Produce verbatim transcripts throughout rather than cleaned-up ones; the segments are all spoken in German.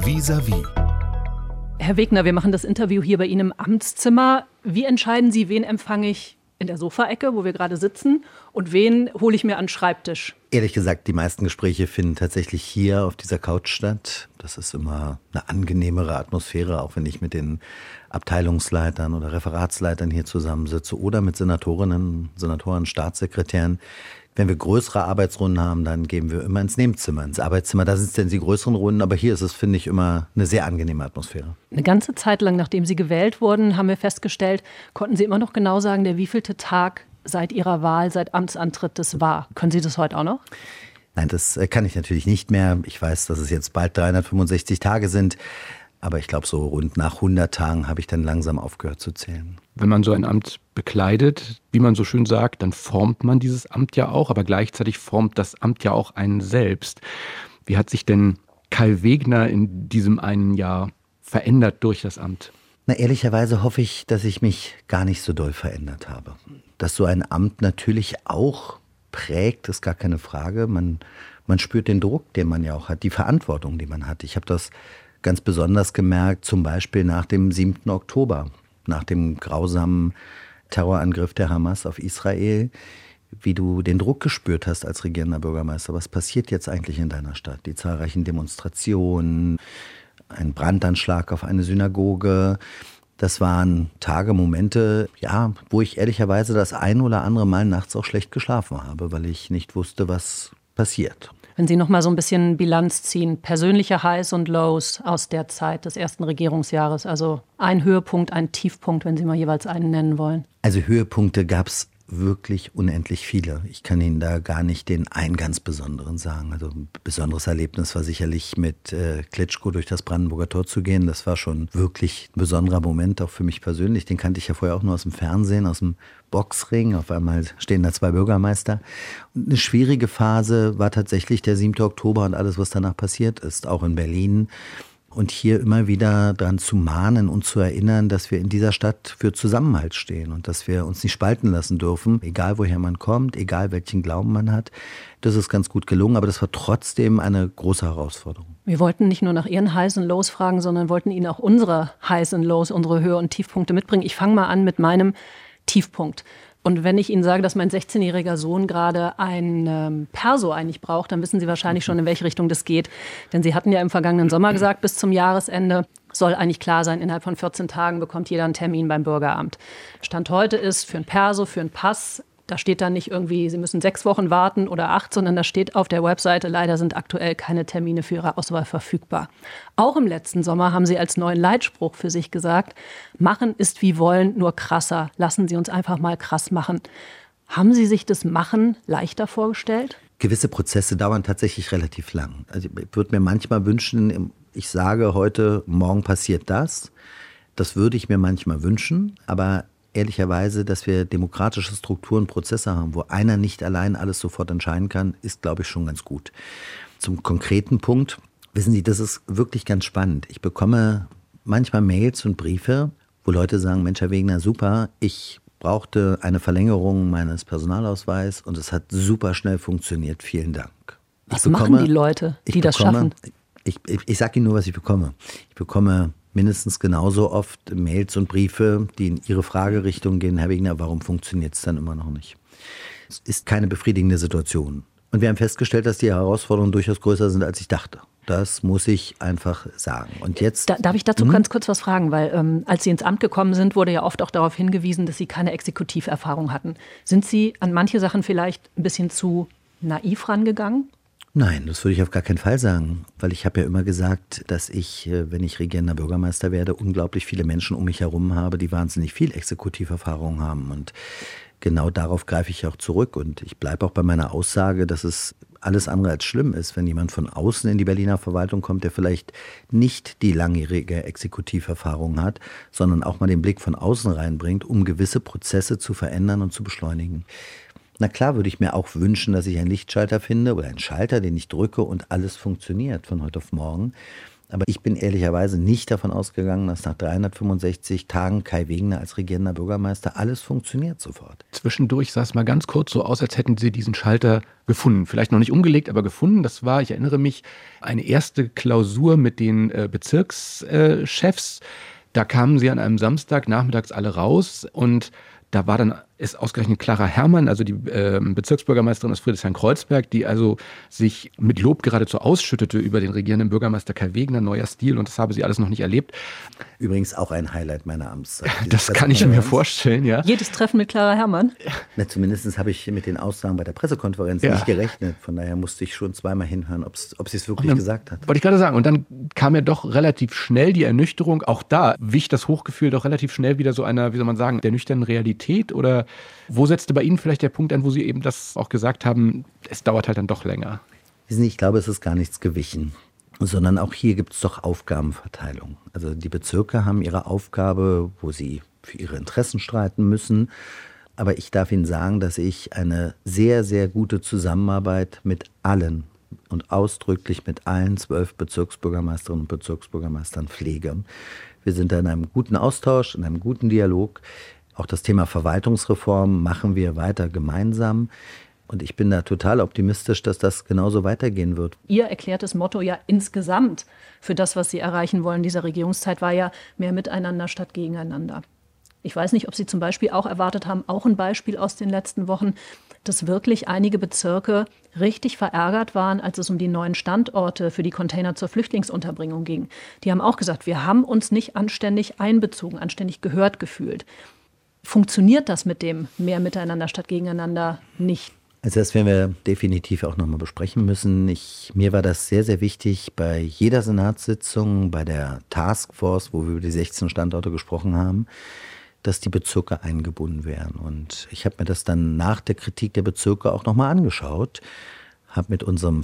Vis-à-vis. Herr Wegner, wir machen das Interview hier bei Ihnen im Amtszimmer. Wie entscheiden Sie, wen empfange ich in der Sofaecke, wo wir gerade sitzen, und wen hole ich mir an den Schreibtisch? Ehrlich gesagt, die meisten Gespräche finden tatsächlich hier auf dieser Couch statt. Das ist immer eine angenehmere Atmosphäre, auch wenn ich mit den Abteilungsleitern oder Referatsleitern hier zusammensitze oder mit Senatorinnen, Senatoren, Staatssekretären. Wenn wir größere Arbeitsrunden haben, dann gehen wir immer ins Nebenzimmer, ins Arbeitszimmer. Da sind dann die größeren Runden, aber hier ist es, finde ich, immer eine sehr angenehme Atmosphäre. Eine ganze Zeit lang, nachdem Sie gewählt wurden, haben wir festgestellt, konnten Sie immer noch genau sagen, der wievielte Tag seit Ihrer Wahl, seit Amtsantritt das war. Können Sie das heute auch noch? Nein, das kann ich natürlich nicht mehr. Ich weiß, dass es jetzt bald dreihundertfünfundsechzig Tage sind. Aber ich glaube, so rund nach hundert Tagen habe ich dann langsam aufgehört zu zählen. Wenn man so ein Amt bekleidet, wie man so schön sagt, dann formt man dieses Amt ja auch, aber gleichzeitig formt das Amt ja auch einen selbst. Wie hat sich denn Kai Wegner in diesem einen Jahr verändert durch das Amt? Na, ehrlicherweise hoffe ich, dass ich mich gar nicht so doll verändert habe. Dass so ein Amt natürlich auch prägt, ist gar keine Frage. Man, man spürt den Druck, den man ja auch hat, die Verantwortung, die man hat. Ich habe das ganz besonders gemerkt, zum Beispiel nach dem siebten Oktober, nach dem grausamen Terrorangriff der Hamas auf Israel, wie du den Druck gespürt hast als regierender Bürgermeister. Was passiert jetzt eigentlich in deiner Stadt? Die zahlreichen Demonstrationen, ein Brandanschlag auf eine Synagoge. Das waren Tage, Momente, ja, wo ich ehrlicherweise das ein oder andere Mal nachts auch schlecht geschlafen habe, weil ich nicht wusste, was passiert. Wenn Sie noch mal so ein bisschen Bilanz ziehen, persönliche Highs und Lows aus der Zeit des ersten Regierungsjahres, also ein Höhepunkt, ein Tiefpunkt, wenn Sie mal jeweils einen nennen wollen. Also Höhepunkte gab es wirklich unendlich viele. Ich kann Ihnen da gar nicht den einen ganz besonderen sagen. Also ein besonderes Erlebnis war sicherlich mit äh, Klitschko durch das Brandenburger Tor zu gehen. Das war schon wirklich ein besonderer Moment, auch für mich persönlich. Den kannte ich ja vorher auch nur aus dem Fernsehen, aus dem Boxring. Auf einmal stehen da zwei Bürgermeister. Und eine schwierige Phase war tatsächlich der siebte Oktober und alles, was danach passiert ist, auch in Berlin. Und hier immer wieder daran zu mahnen und zu erinnern, dass wir in dieser Stadt für Zusammenhalt stehen und dass wir uns nicht spalten lassen dürfen, egal woher man kommt, egal welchen Glauben man hat. Das ist ganz gut gelungen, aber das war trotzdem eine große Herausforderung. Wir wollten nicht nur nach Ihren Highs und Lows fragen, sondern wollten Ihnen auch unsere Highs und Lows, unsere Höhe- und Tiefpunkte mitbringen. Ich fange mal an mit meinem Tiefpunkt. Und wenn ich Ihnen sage, dass mein sechzehnjähriger Sohn gerade ein ähm, Perso eigentlich braucht, dann wissen Sie wahrscheinlich schon, in welche Richtung das geht. Denn Sie hatten ja im vergangenen Sommer gesagt, bis zum Jahresende soll eigentlich klar sein, innerhalb von vierzehn Tagen bekommt jeder einen Termin beim Bürgeramt. Stand heute ist für ein Perso, für einen Pass, da steht dann nicht irgendwie, Sie müssen sechs Wochen warten oder acht, sondern da steht auf der Webseite, leider sind aktuell keine Termine für Ihre Auswahl verfügbar. Auch im letzten Sommer haben Sie als neuen Leitspruch für sich gesagt, machen ist wie wollen, nur krasser. Lassen Sie uns einfach mal krass machen. Haben Sie sich das Machen leichter vorgestellt? Gewisse Prozesse dauern tatsächlich relativ lang. Also ich würde mir manchmal wünschen, ich sage heute, morgen passiert das. Das würde ich mir manchmal wünschen, aber ehrlicherweise, dass wir demokratische Strukturen, Prozesse haben, wo einer nicht allein alles sofort entscheiden kann, ist, glaube ich, schon ganz gut. Zum konkreten Punkt, wissen Sie, das ist wirklich ganz spannend. Ich bekomme manchmal Mails und Briefe, wo Leute sagen, Mensch, Herr Wegner, super, ich brauchte eine Verlängerung meines Personalausweises und es hat super schnell funktioniert, vielen Dank. Was bekomme, machen die Leute, die das bekomme, schaffen? Ich, ich, ich sage Ihnen nur, was ich bekomme. Ich bekomme mindestens genauso oft Mails und Briefe, die in Ihre Fragerichtung gehen, Herr Wegner, warum funktioniert es dann immer noch nicht? Es ist keine befriedigende Situation. Und wir haben festgestellt, dass die Herausforderungen durchaus größer sind, als ich dachte. Das muss ich einfach sagen. Und jetzt, da, darf ich dazu hm? ganz kurz was fragen? Weil ähm, als Sie ins Amt gekommen sind, wurde ja oft auch darauf hingewiesen, dass Sie keine Exekutiverfahrung hatten. Sind Sie an manche Sachen vielleicht ein bisschen zu naiv rangegangen? Nein, das würde ich auf gar keinen Fall sagen, weil ich habe ja immer gesagt, dass ich, wenn ich regierender Bürgermeister werde, unglaublich viele Menschen um mich herum habe, die wahnsinnig viel Exekutiverfahrung haben und genau darauf greife ich auch zurück und ich bleibe auch bei meiner Aussage, dass es alles andere als schlimm ist, wenn jemand von außen in die Berliner Verwaltung kommt, der vielleicht nicht die langjährige Exekutiverfahrung hat, sondern auch mal den Blick von außen reinbringt, um gewisse Prozesse zu verändern und zu beschleunigen. Na klar würde ich mir auch wünschen, dass ich einen Lichtschalter finde oder einen Schalter, den ich drücke und alles funktioniert von heute auf morgen. Aber ich bin ehrlicherweise nicht davon ausgegangen, dass nach dreihundertfünfundsechzig Tagen Kai Wegner als regierender Bürgermeister alles funktioniert sofort. Zwischendurch sah es mal ganz kurz so aus, als hätten Sie diesen Schalter gefunden. Vielleicht noch nicht umgelegt, aber gefunden. Das war, ich erinnere mich, eine erste Klausur mit den äh, Bezirkschefs. Da kamen sie an einem Samstag nachmittags alle raus und da war dann ist ausgerechnet Clara Herrmann, also die äh, Bezirksbürgermeisterin aus Friedrichshain-Kreuzberg, die also sich mit Lob geradezu ausschüttete über den regierenden Bürgermeister Kai Wegner, neuer Stil, und das habe sie alles noch nicht erlebt. Übrigens auch ein Highlight meiner Amtszeit. Das kann ich mir vorstellen, ja. Jedes Treffen mit Clara Herrmann? Na, zumindest habe ich mit den Aussagen bei der Pressekonferenz ja. nicht gerechnet. Von daher musste ich schon zweimal hinhören, ob sie es wirklich dann, gesagt hat. Wollte ich gerade sagen. Und dann kam ja doch relativ schnell die Ernüchterung. Auch da wich das Hochgefühl doch relativ schnell wieder so einer, wie soll man sagen, der nüchternen Realität. Oder wo setzte bei Ihnen vielleicht der Punkt an, wo Sie eben das auch gesagt haben, es dauert halt dann doch länger? Wissen Sie, ich glaube, es ist gar nichts gewichen. Sondern auch hier gibt es doch Aufgabenverteilung. Also die Bezirke haben ihre Aufgabe, wo sie für ihre Interessen streiten müssen. Aber ich darf Ihnen sagen, dass ich eine sehr, sehr gute Zusammenarbeit mit allen und ausdrücklich mit allen zwölf Bezirksbürgermeisterinnen und Bezirksbürgermeistern pflege. Wir sind da in einem guten Austausch, in einem guten Dialog. Auch das Thema Verwaltungsreform machen wir weiter gemeinsam. Und ich bin da total optimistisch, dass das genauso weitergehen wird. Ihr erklärtes Motto ja insgesamt für das, was Sie erreichen wollen in dieser Regierungszeit, war ja mehr miteinander statt gegeneinander. Ich weiß nicht, ob Sie zum Beispiel auch erwartet haben, auch ein Beispiel aus den letzten Wochen, dass wirklich einige Bezirke richtig verärgert waren, als es um die neuen Standorte für die Container zur Flüchtlingsunterbringung ging. Die haben auch gesagt, wir haben uns nicht anständig einbezogen, anständig gehört gefühlt. Funktioniert das mit dem mehr miteinander statt gegeneinander nicht? Also das werden wir definitiv auch nochmal besprechen müssen. Ich, mir war das sehr, sehr wichtig bei jeder Senatssitzung, bei der Taskforce, wo wir über die sechzehn Standorte gesprochen haben, dass die Bezirke eingebunden werden. Und ich habe mir das dann nach der Kritik der Bezirke auch nochmal angeschaut, habe mit unserem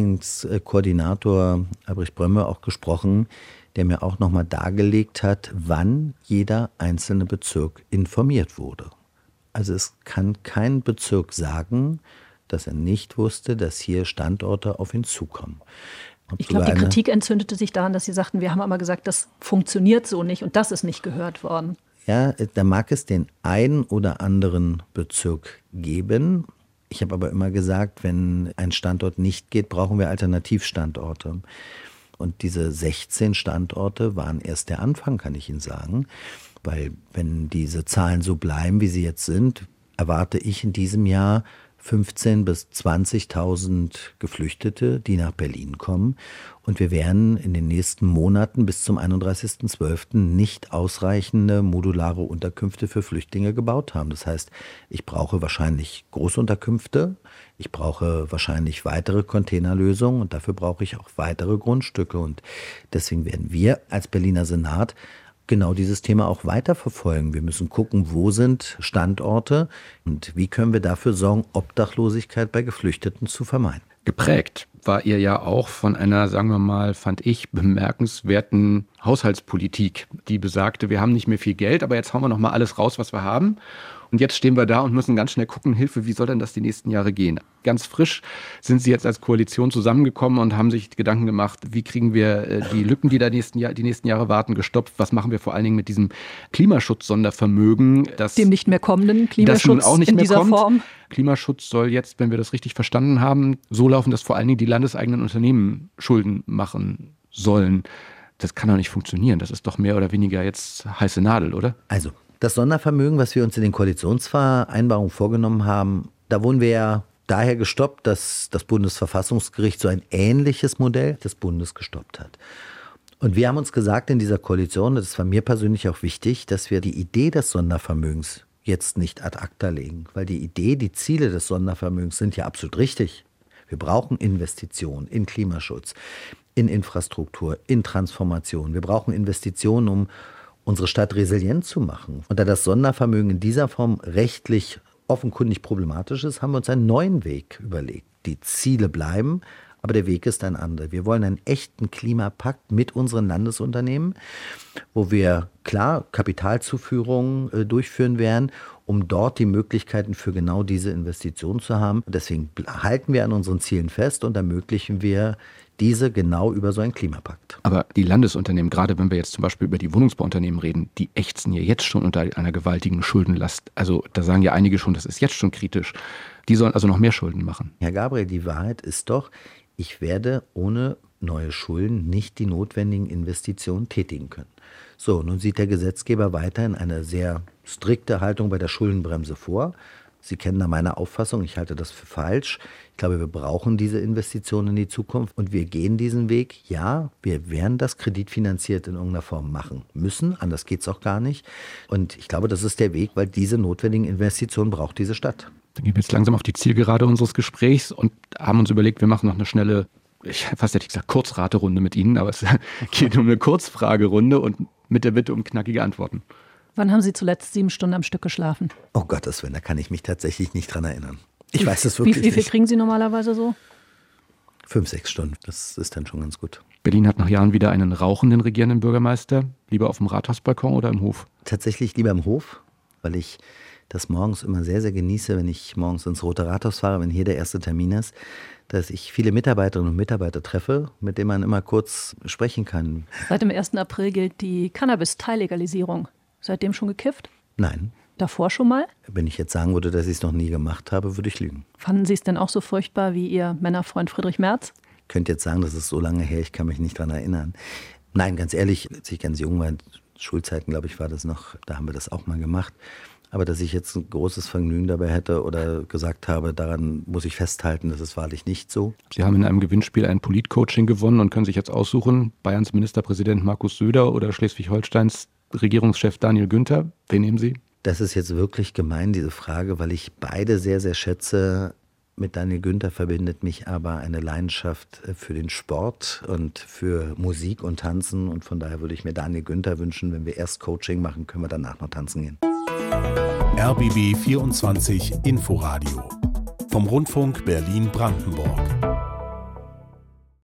Flüchtlingskoordinator Albrecht Brömme auch gesprochen, der mir auch nochmal dargelegt hat, wann jeder einzelne Bezirk informiert wurde. Also es kann kein Bezirk sagen, dass er nicht wusste, dass hier Standorte auf ihn zukommen. Und ich glaube, die Kritik entzündete sich daran, dass Sie sagten, wir haben aber gesagt, das funktioniert so nicht und das ist nicht gehört worden. Ja, da mag es den einen oder anderen Bezirk geben. Ich habe aber immer gesagt, wenn ein Standort nicht geht, brauchen wir Alternativstandorte. Und diese sechzehn Standorte waren erst der Anfang, kann ich Ihnen sagen. Weil wenn diese Zahlen so bleiben, wie sie jetzt sind, erwarte ich in diesem Jahr fünfzehntausend bis zwanzigtausend Geflüchtete, die nach Berlin kommen. Und wir werden in den nächsten Monaten bis zum einunddreißigsten zwölften nicht ausreichende modulare Unterkünfte für Flüchtlinge gebaut haben. Das heißt, ich brauche wahrscheinlich Großunterkünfte, ich brauche wahrscheinlich weitere Containerlösungen und dafür brauche ich auch weitere Grundstücke. Und deswegen werden wir als Berliner Senat genau dieses Thema auch weiterverfolgen. Wir müssen gucken, wo sind Standorte und wie können wir dafür sorgen, Obdachlosigkeit bei Geflüchteten zu vermeiden. Geprägt war ihr ja auch von einer, sagen wir mal, fand ich, bemerkenswerten Haushaltspolitik, die besagte, wir haben nicht mehr viel Geld, aber jetzt hauen wir noch mal alles raus, was wir haben. Und jetzt stehen wir da und müssen ganz schnell gucken, Hilfe, wie soll denn das die nächsten Jahre gehen? Ganz frisch sind Sie jetzt als Koalition zusammengekommen und haben sich Gedanken gemacht, wie kriegen wir die Lücken, die da die nächsten, Jahr, die nächsten Jahre warten, gestopft? Was machen wir vor allen Dingen mit diesem Klimaschutz-Sondervermögen? Das, Dem nicht mehr kommenden Klimaschutz auch nicht in mehr dieser kommt. Form? Klimaschutz soll jetzt, wenn wir das richtig verstanden haben, so laufen, dass vor allen Dingen die landeseigenen Unternehmen Schulden machen sollen. Das kann doch nicht funktionieren. Das ist doch mehr oder weniger jetzt heiße Nadel, oder? Also, das Sondervermögen, was wir uns in den Koalitionsvereinbarungen vorgenommen haben, da wurden wir ja daher gestoppt, dass das Bundesverfassungsgericht so ein ähnliches Modell des Bundes gestoppt hat. Und wir haben uns gesagt in dieser Koalition, das war mir persönlich auch wichtig, dass wir die Idee des Sondervermögens jetzt nicht ad acta legen. Weil die Idee, die Ziele des Sondervermögens sind ja absolut richtig. Wir brauchen Investitionen in Klimaschutz, in Infrastruktur, in Transformation. Wir brauchen Investitionen, um unsere Stadt resilient zu machen. Und da das Sondervermögen in dieser Form rechtlich offenkundig problematisch ist, haben wir uns einen neuen Weg überlegt. Die Ziele bleiben, aber der Weg ist ein anderer. Wir wollen einen echten Klimapakt mit unseren Landesunternehmen, wo wir klar Kapitalzuführungen äh, durchführen werden um dort die Möglichkeiten für genau diese Investition zu haben. Deswegen halten wir an unseren Zielen fest und ermöglichen wir diese genau über so einen Klimapakt. Aber die Landesunternehmen, gerade wenn wir jetzt zum Beispiel über die Wohnungsbauunternehmen reden, die ächzen ja jetzt schon unter einer gewaltigen Schuldenlast. Also da sagen ja einige schon, das ist jetzt schon kritisch. Die sollen also noch mehr Schulden machen. Herr Gabriel, die Wahrheit ist doch, ich werde ohne neue Schulden nicht die notwendigen Investitionen tätigen können. So, nun sieht der Gesetzgeber weiterhin eine sehr strikte Haltung bei der Schuldenbremse vor. Sie kennen da meine Auffassung, ich halte das für falsch. Ich glaube, wir brauchen diese Investitionen in die Zukunft und wir gehen diesen Weg. Ja, wir werden das kreditfinanziert in irgendeiner Form machen müssen, anders geht es auch gar nicht. Und ich glaube, das ist der Weg, weil diese notwendigen Investitionen braucht diese Stadt. Dann gehen wir jetzt langsam auf die Zielgerade unseres Gesprächs und haben uns überlegt, wir machen noch eine schnelle, ich fast hätte ich gesagt, Kurzraterunde mit Ihnen, aber es geht um eine Kurzfragerunde und mit der Bitte um knackige Antworten. Wann haben Sie zuletzt sieben Stunden am Stück geschlafen? Oh Gottes Willen, da kann ich mich tatsächlich nicht dran erinnern. Ich wie, weiß es wirklich wie, wie viel nicht. kriegen Sie normalerweise so? Fünf, sechs Stunden, das ist dann schon ganz gut. Berlin hat nach Jahren wieder einen rauchenden regierenden Bürgermeister. Lieber auf dem Rathausbalkon oder im Hof? Tatsächlich lieber im Hof, weil ich das morgens immer sehr, sehr genieße, wenn ich morgens ins Rote Rathaus fahre, wenn hier der erste Termin ist, dass ich viele Mitarbeiterinnen und Mitarbeiter treffe, mit denen man immer kurz sprechen kann. Seit dem ersten April gilt die Cannabis-Teillegalisierung. Seitdem schon gekifft? Nein. Davor schon mal? Wenn ich jetzt sagen würde, dass ich es noch nie gemacht habe, würde ich lügen. Fanden Sie es denn auch so furchtbar wie Ihr Männerfreund Friedrich Merz? Ich könnte jetzt sagen, das ist so lange her, ich kann mich nicht dran erinnern. Nein, ganz ehrlich, als ich ganz jung war, Schulzeiten, glaube ich, war das noch, da haben wir das auch mal gemacht. Aber dass ich jetzt ein großes Vergnügen dabei hätte oder gesagt habe, daran muss ich festhalten, das ist wahrlich nicht so. Sie haben in einem Gewinnspiel ein Politcoaching gewonnen und können sich jetzt aussuchen, Bayerns Ministerpräsident Markus Söder oder Schleswig-Holsteins Regierungschef Daniel Günther. Wen nehmen Sie? Das ist jetzt wirklich gemein, diese Frage, weil ich beide sehr, sehr schätze. Mit Daniel Günther verbindet mich aber eine Leidenschaft für den Sport und für Musik und Tanzen. Und von daher würde ich mir Daniel Günther wünschen, wenn wir erst Coaching machen, können wir danach noch tanzen gehen. R B B vierundzwanzig Inforadio vom Rundfunk Berlin-Brandenburg.